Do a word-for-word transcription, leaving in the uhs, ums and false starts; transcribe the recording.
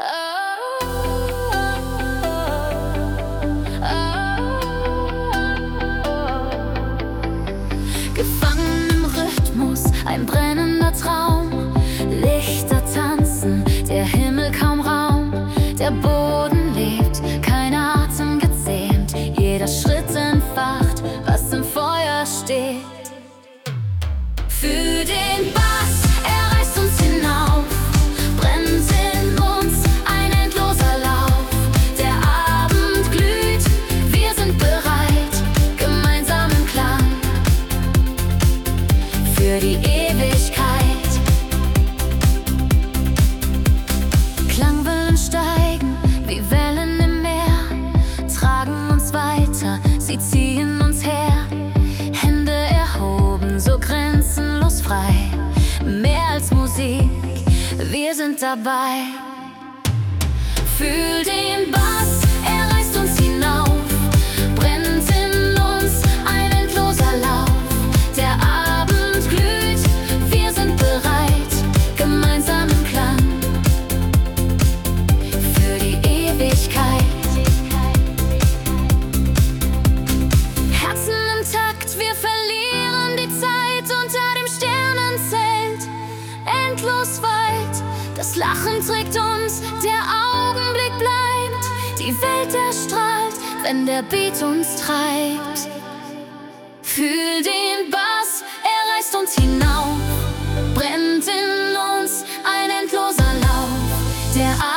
Oh, oh. Gefangen im Rhythmus, ein brennender Traum. Lichter tanzen, der Himmel kaum Raum. Der Boden lebt, kein Atem gezähmt. Jeder Schritt entfacht, was im Feuer steht. Für den Bass, er reißt uns hinauf, brennt in uns ein endloser Lauf. Der Abend glüht, wir sind bereit, gemeinsam im Klang für die Ewigkeit. Klangwellen steigen wie Wellen im Meer, tragen uns weiter, sie ziehen uns her. Hände erhoben, so grenzenlos frei, mehr als Musik, wir sind dabei. Fühl den Bass, er reißt uns hinauf, brennt in uns ein endloser Lauf. Der Abend glüht, wir sind bereit, gemeinsam im Klang für die Ewigkeit. Herzen im Takt, wir verlieren die Zeit unter dem Sternenzelt, endlos weit. Das Lachen trägt uns, der Augenblick bleibt. Die Welt erstrahlt, wenn der Beat uns treibt. Fühl den Bass, er reißt uns hinauf, brennt in uns ein endloser Lauf. Der